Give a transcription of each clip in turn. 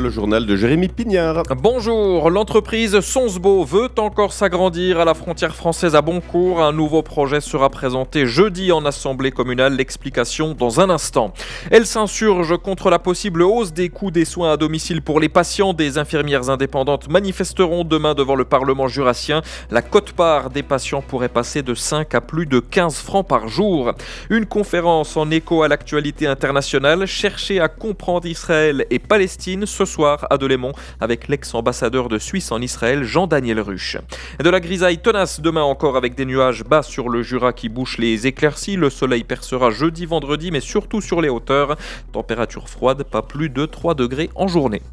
le journal de Jérémy Pignard. Bonjour, l'entreprise Sonsbo veut encore s'agrandir à la frontière française à Boncourt. Un nouveau projet sera présenté jeudi en assemblée communale. L'explication dans un instant. Elle s'insurge contre la possible hausse des coûts des soins à domicile pour les patients. Des infirmières indépendantes manifesteront demain devant le Parlement jurassien. La quote-part des patients pourrait passer de 5 à plus de 15 francs par jour. Une conférence en écho à l'actualité internationale. Chercher à comprendre Israël et Palestine ce soir à Delémont avec l'ex-ambassadeur de Suisse en Israël, Jean-Daniel Ruche. De la grisaille tenace demain encore avec des nuages bas sur le Jura qui bouchent les éclaircies. Le soleil percera jeudi, vendredi, mais surtout sur les hauteurs. Température froide, pas plus de 3 degrés en journée.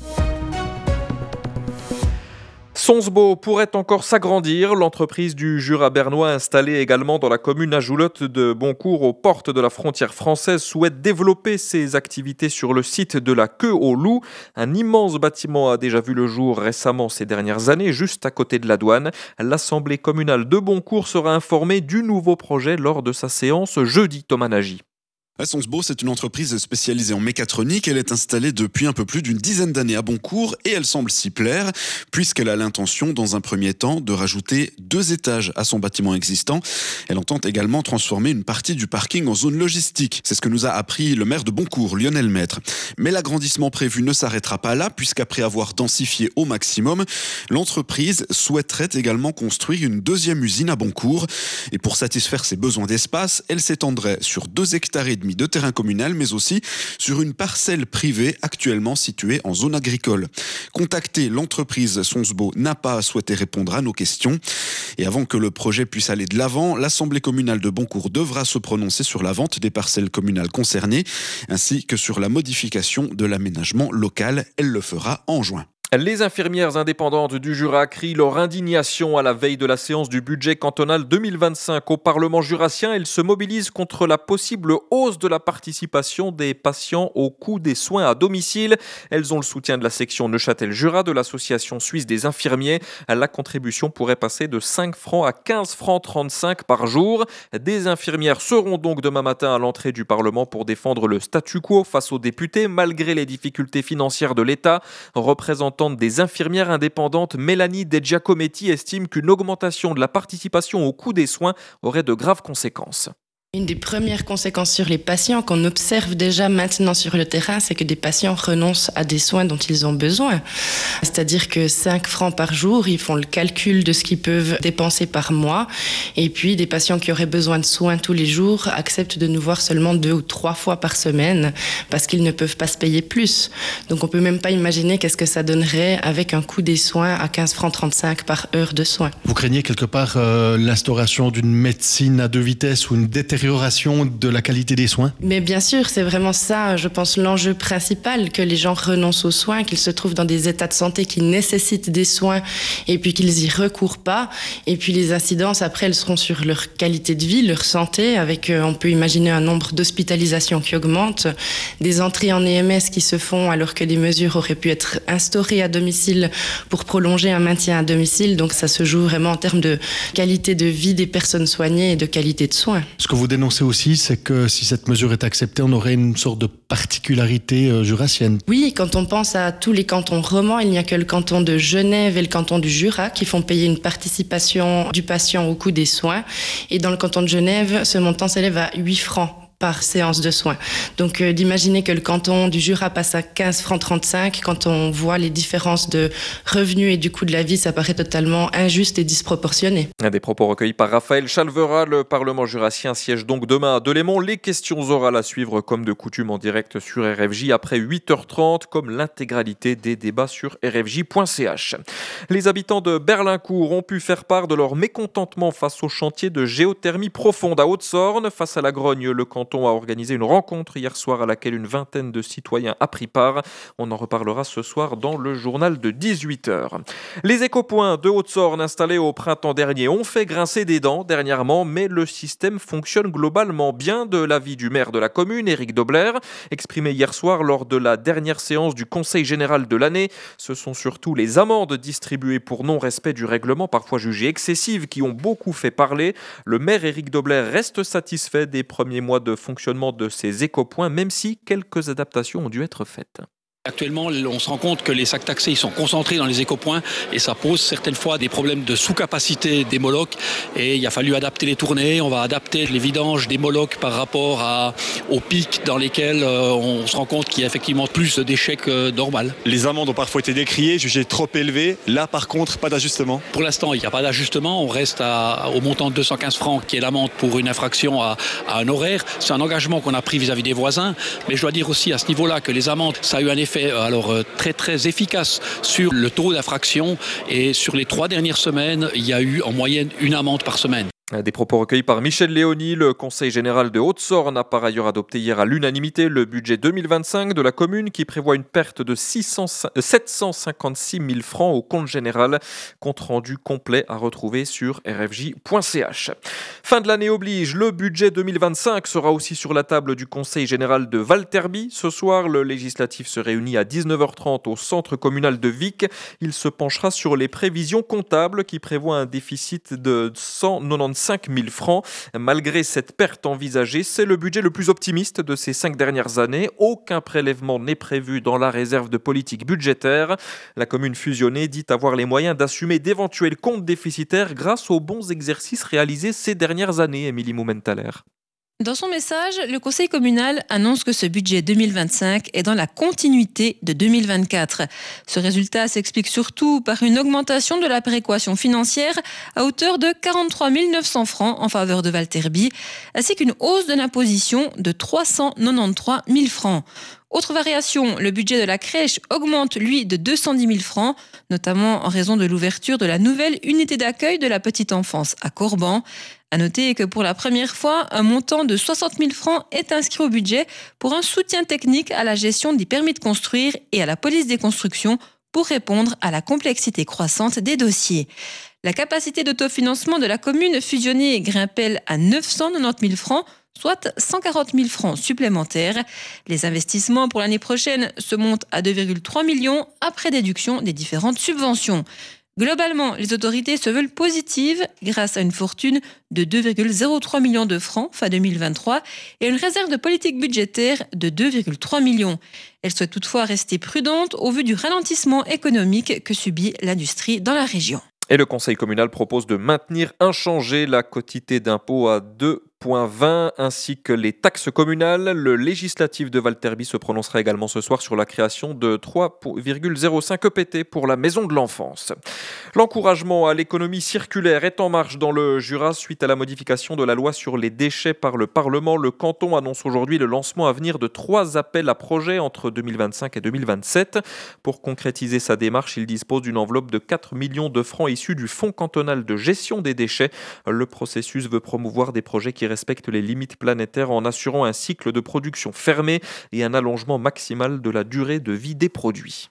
Sonsbo pourrait encore s'agrandir. L'entreprise du Jura bernois installée également dans la commune Ajoulotte de Boncourt aux portes de la frontière française souhaite développer ses activités sur le site de la Queue au Loup. Un immense bâtiment a déjà vu le jour récemment ces dernières années, juste à côté de la douane. L'Assemblée communale de Boncourt sera informée du nouveau projet lors de sa séance jeudi. Thomas Nagy. Sonsbo, c'est une entreprise spécialisée en mécatronique. Elle est installée depuis un peu plus d'une dizaine d'années à Boncourt et elle semble s'y plaire puisqu'elle a l'intention, dans un premier temps, de rajouter 2 étages à son bâtiment existant. Elle entend également transformer une partie du parking en zone logistique. C'est ce que nous a appris le maire de Boncourt, Lionel Maître. Mais l'agrandissement prévu ne s'arrêtera pas là puisqu'après avoir densifié au maximum, l'entreprise souhaiterait également construire une 2e usine à Boncourt. Et pour satisfaire ses besoins d'espace, elle s'étendrait sur 2,5 hectares de terrain communal, mais aussi sur une parcelle privée actuellement située en zone agricole. Contacté, l'entreprise Sonsbo n'a pas souhaité répondre à nos questions. Et avant que le projet puisse aller de l'avant, l'Assemblée communale de Boncourt devra se prononcer sur la vente des parcelles communales concernées, ainsi que sur la modification de l'aménagement local. Elle le fera en juin. Les infirmières indépendantes du Jura crient leur indignation à la veille de la séance du budget cantonal 2025 au Parlement jurassien. Elles se mobilisent contre la possible hausse de la participation des patients au coût des soins à domicile. Elles ont le soutien de la section Neuchâtel-Jura de l'Association suisse des infirmiers. La contribution pourrait passer de 5 francs à 15 francs 35 par jour. Des infirmières seront donc demain matin à l'entrée du Parlement pour défendre le statu quo face aux députés malgré les difficultés financières de l'État. Représentante des infirmières indépendantes, Mélanie De Giacometti estime qu'une augmentation de la participation au coût des soins aurait de graves conséquences. Une des premières conséquences sur les patients qu'on observe déjà maintenant sur le terrain, c'est que des patients renoncent à des soins dont ils ont besoin. C'est-à-dire que 5 francs par jour, ils font le calcul de ce qu'ils peuvent dépenser par mois. Et puis, des patients qui auraient besoin de soins tous les jours acceptent de nous voir seulement 2 ou 3 fois par semaine parce qu'ils ne peuvent pas se payer plus. Donc, on peut même pas imaginer qu'est-ce que ça donnerait avec un coût des soins à 15 francs 35 par heure de soins. Vous craignez quelque part l'instauration d'une médecine à 2 vitesses ou une détérioration de la qualité des soins? Mais bien sûr, c'est vraiment ça, je pense, l'enjeu principal, que les gens renoncent aux soins, qu'ils se trouvent dans des états de santé qui nécessitent des soins et puis qu'ils y recourent pas. Et puis les incidences, après, elles seront sur leur qualité de vie, leur santé, avec, on peut imaginer un nombre d'hospitalisations qui augmente, des entrées en EMS qui se font alors que des mesures auraient pu être instaurées à domicile pour prolonger un maintien à domicile. Donc ça se joue vraiment en termes de qualité de vie des personnes soignées et de qualité de soins. Ce que vous dénoncez aussi, c'est que si cette mesure est acceptée, on aurait une sorte de particularité jurassienne. Oui, quand on pense à tous les cantons romans, il n'y a que le canton de Genève et le canton du Jura qui font payer une participation du patient au coût des soins. Et dans le canton de Genève, ce montant s'élève à 8 francs par séance de soins. Donc d'imaginer que le canton du Jura passe à 15 francs 35, quand on voit les différences de revenus et du coût de la vie, ça paraît totalement injuste et disproportionné. Des propos recueillis par Raphaël Chalvera. Le Parlement jurassien siège donc demain à Delémont. Les questions orales à suivre comme de coutume en direct sur RFJ après 8h30, comme l'intégralité des débats sur rfj.ch. Les habitants de Berlincourt ont pu faire part de leur mécontentement face au chantier de géothermie profonde à Haute-Sorne. Face à la grogne, le canton a organisé une rencontre hier soir à laquelle une vingtaine de citoyens a pris part. On en reparlera ce soir dans le journal de 18h. Les écopoints de Haute-Sorne installés au printemps dernier ont fait grincer des dents dernièrement, mais le système fonctionne globalement bien de l'avis du maire de la commune, Éric Dobler, exprimé hier soir lors de la dernière séance du Conseil général de l'année. Ce sont surtout les amendes distribuées pour non-respect du règlement, parfois jugées excessives, qui ont beaucoup fait parler. Le maire Éric Dobler reste satisfait des premiers mois de fonctionnement de ces écopoints, même si quelques adaptations ont dû être faites. Actuellement, on se rend compte que les sacs taxés ils sont concentrés dans les écopoints et ça pose certaines fois des problèmes de sous-capacité des molocs et il a fallu adapter les tournées, on va adapter les vidanges des molocs par rapport aux pics dans lesquels on se rend compte qu'il y a effectivement plus de déchets que normal. Les amendes ont parfois été décriées, jugées trop élevées. Là, par contre, pas d'ajustement. Pour l'instant, il n'y a pas d'ajustement. On reste au montant de 215 francs qui est l'amende pour une infraction à un horaire. C'est un engagement qu'on a pris vis-à-vis des voisins. Mais je dois dire aussi à ce niveau-là que les amendes, ça a eu un effet très très efficace sur le taux d'infraction. Et sur les 3 dernières semaines, il y a eu en moyenne une amende par semaine. Des propos recueillis par Michel Léony. Le Conseil général de Haute-Saône a par ailleurs adopté hier à l'unanimité le budget 2025 de la commune qui prévoit une perte de 756 000 francs au compte général. Compte rendu complet à retrouver sur rfj.ch. Fin de l'année oblige, le budget 2025 sera aussi sur la table du Conseil général de Valterby. Ce soir, le législatif se réunit à 19h30 au centre communal de Vic. Il se penchera sur les prévisions comptables qui prévoient un déficit de 195 000 francs. Malgré cette perte envisagée, c'est le budget le plus optimiste de ces 5 dernières années. Aucun prélèvement n'est prévu dans la réserve de politique budgétaire. La commune fusionnée dit avoir les moyens d'assumer d'éventuels comptes déficitaires grâce aux bons exercices réalisés ces dernières années. Émilie Moumentaler. Dans son message, le Conseil communal annonce que ce budget 2025 est dans la continuité de 2024. Ce résultat s'explique surtout par une augmentation de la péréquation financière à hauteur de 43 900 francs en faveur de Valterby, ainsi qu'une hausse de l'imposition de 393 000 francs. Autre variation, le budget de la crèche augmente, lui, de 210 000 francs, notamment en raison de l'ouverture de la nouvelle unité d'accueil de la petite enfance à Corban. À noter que pour la première fois, un montant de 60 000 francs est inscrit au budget pour un soutien technique à la gestion des permis de construire et à la police des constructions pour répondre à la complexité croissante des dossiers. La capacité d'autofinancement de la commune fusionnée grimpelle à 990 000 francs, soit 140 000 francs supplémentaires. Les investissements pour l'année prochaine se montent à 2,3 millions après déduction des différentes subventions. Globalement, les autorités se veulent positives grâce à une fortune de 2,03 millions de francs fin 2023 et une réserve de politique budgétaire de 2,3 millions. Elles souhaitent toutefois rester prudentes au vu du ralentissement économique que subit l'industrie dans la région. Et le Conseil communal propose de maintenir inchangée la quotité d'impôt à 2,20 ainsi que les taxes communales. Le législatif de Valterby se prononcera également ce soir sur la création de 3,05 EPT pour la maison de l'enfance. L'encouragement à l'économie circulaire est en marche dans le Jura suite à la modification de la loi sur les déchets par le Parlement. Le canton annonce aujourd'hui le lancement à venir de 3 appels à projets entre 2025 et 2027. Pour concrétiser sa démarche, il dispose d'une enveloppe de 4 millions de francs issus du Fonds cantonal de gestion des déchets. Le processus veut promouvoir des projets qui respectent les limites planétaires en assurant un cycle de production fermé et un allongement maximal de la durée de vie des produits.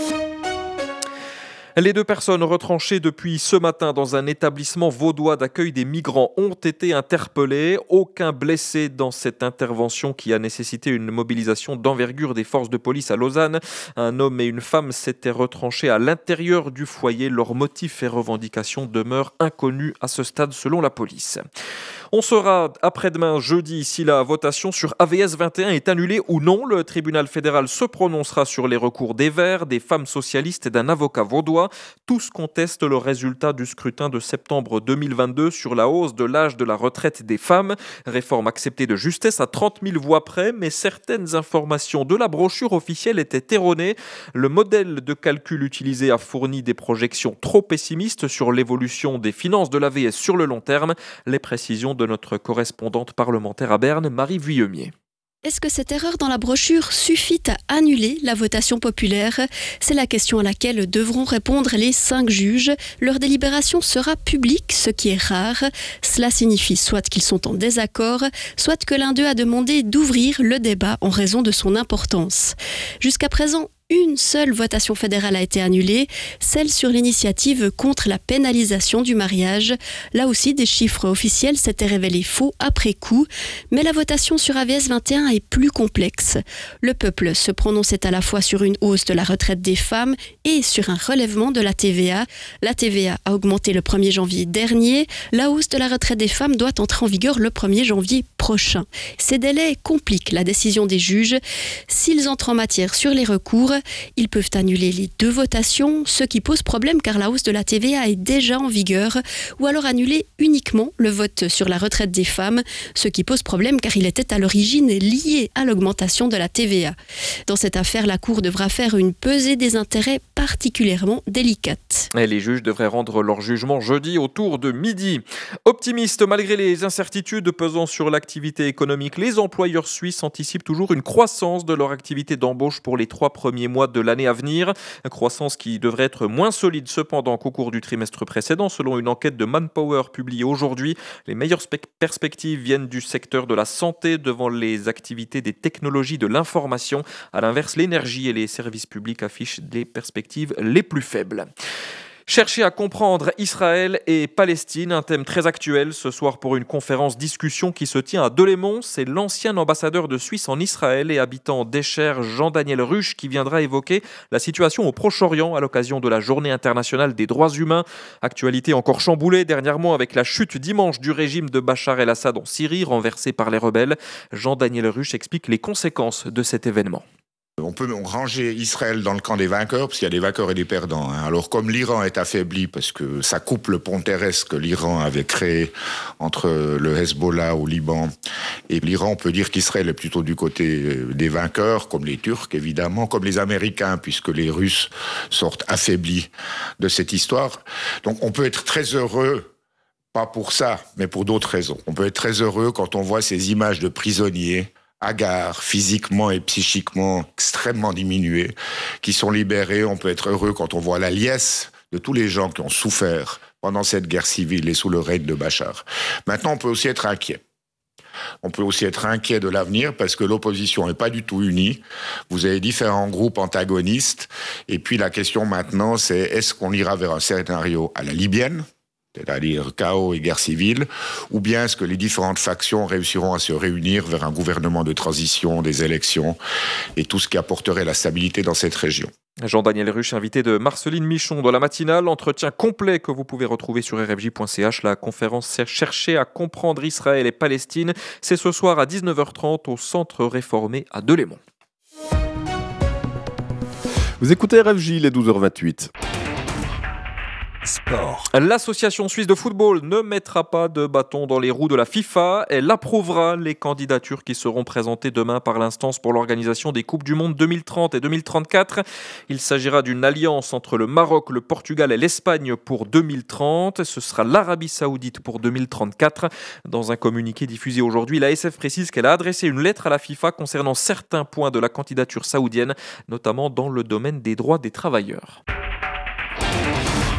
Les 2 personnes retranchées depuis ce matin dans un établissement vaudois d'accueil des migrants ont été interpellées. Aucun blessé dans cette intervention qui a nécessité une mobilisation d'envergure des forces de police à Lausanne. Un homme et une femme s'étaient retranchés à l'intérieur du foyer. Leurs motifs et revendications demeurent inconnus à ce stade selon la police. On sera après-demain jeudi si la votation sur AVS 21 est annulée ou non. Le tribunal fédéral se prononcera sur les recours des Verts, des femmes socialistes et d'un avocat vaudois. Tous contestent le résultat du scrutin de septembre 2022 sur la hausse de l'âge de la retraite des femmes. Réforme acceptée de justesse à 30 000 voix près, mais certaines informations de la brochure officielle étaient erronées. Le modèle de calcul utilisé a fourni des projections trop pessimistes sur l'évolution des finances de l'AVS sur le long terme. Les précisions de notre correspondante parlementaire à Berne, Marie Vuillemier. Est-ce que cette erreur dans la brochure suffit à annuler la votation populaire ? C'est la question à laquelle devront répondre les 5 juges. Leur délibération sera publique, ce qui est rare. Cela signifie soit qu'ils sont en désaccord, soit que l'un d'eux a demandé d'ouvrir le débat en raison de son importance. Jusqu'à présent, une seule votation fédérale a été annulée, celle sur l'initiative contre la pénalisation du mariage. Là aussi, des chiffres officiels s'étaient révélés faux après coup, mais la votation sur AVS 21 est plus complexe. Le peuple se prononçait à la fois sur une hausse de la retraite des femmes et sur un relèvement de la TVA. La TVA a augmenté le 1er janvier dernier. La hausse de la retraite des femmes doit entrer en vigueur le 1er janvier prochain. Ces délais compliquent la décision des juges. S'ils entrent en matière sur les recours, ils peuvent annuler les 2 votations, ce qui pose problème car la hausse de la TVA est déjà en vigueur, ou alors annuler uniquement le vote sur la retraite des femmes, ce qui pose problème car il était à l'origine lié à l'augmentation de la TVA. Dans cette affaire, la Cour devra faire une pesée des intérêts particulièrement délicate. Et les juges devraient rendre leur jugement jeudi autour de midi. Optimistes malgré les incertitudes pesant sur l'activité économique, les employeurs suisses anticipent toujours une croissance de leur activité d'embauche pour les 3 premiers mois de l'année à venir. Une croissance qui devrait être moins solide cependant qu'au cours du trimestre précédent, selon une enquête de Manpower publiée aujourd'hui. Les meilleures perspectives viennent du secteur de la santé devant les activités des technologies de l'information. À l'inverse, l'énergie et les services publics affichent des perspectives les plus faibles. Chercher à comprendre Israël et Palestine, un thème très actuel ce soir pour une conférence-discussion qui se tient à Delémont. C'est l'ancien ambassadeur de Suisse en Israël et habitant d'Escher, Jean-Daniel Ruche, qui viendra évoquer la situation au Proche-Orient à l'occasion de la Journée internationale des droits humains. Actualité encore chamboulée dernièrement avec la chute dimanche du régime de Bachar el-Assad en Syrie, renversé par les rebelles. Jean-Daniel Ruche explique les conséquences de cet événement. On peut ranger Israël dans le camp des vainqueurs, parce qu'il y a des vainqueurs et des perdants. Alors comme l'Iran est affaibli, parce que ça coupe le pont terrestre que l'Iran avait créé entre le Hezbollah au Liban et l'Iran, on peut dire qu'Israël est plutôt du côté des vainqueurs, comme les Turcs évidemment, comme les Américains, puisque les Russes sortent affaiblis de cette histoire. Donc on peut être très heureux, pas pour ça, mais pour d'autres raisons. On peut être très heureux quand on voit ces images de prisonniers hagards, physiquement et psychiquement extrêmement diminués, qui sont libérés. On peut être heureux quand on voit la liesse de tous les gens qui ont souffert pendant cette guerre civile et sous le règne de Bachar. Maintenant, on peut aussi être inquiet. On peut aussi être inquiet de l'avenir parce que l'opposition n'est pas du tout unie. Vous avez différents groupes antagonistes. Et puis la question maintenant, c'est est-ce qu'on ira vers un scénario à la libyenne, c'est-à-dire chaos et guerre civile, ou bien est-ce que les différentes factions réussiront à se réunir vers un gouvernement de transition, des élections, et tout ce qui apporterait la stabilité dans cette région. Jean-Daniel Ruche, invité de Marceline Michon dans la matinale. Entretien complet que vous pouvez retrouver sur rfj.ch. La conférence Chercher à comprendre Israël et Palestine, c'est ce soir à 19h30 au Centre réformé à Delémont. Vous écoutez RFJ, il est 12h28. Sport. L'association suisse de football ne mettra pas de bâton dans les roues de la FIFA. Elle approuvera les candidatures qui seront présentées demain par l'instance pour l'organisation des Coupes du Monde 2030 et 2034. Il s'agira d'une alliance entre le Maroc, le Portugal et l'Espagne pour 2030. Ce sera l'Arabie Saoudite pour 2034. Dans un communiqué diffusé aujourd'hui, la SF précise qu'elle a adressé une lettre à la FIFA concernant certains points de la candidature saoudienne, notamment dans le domaine des droits des travailleurs.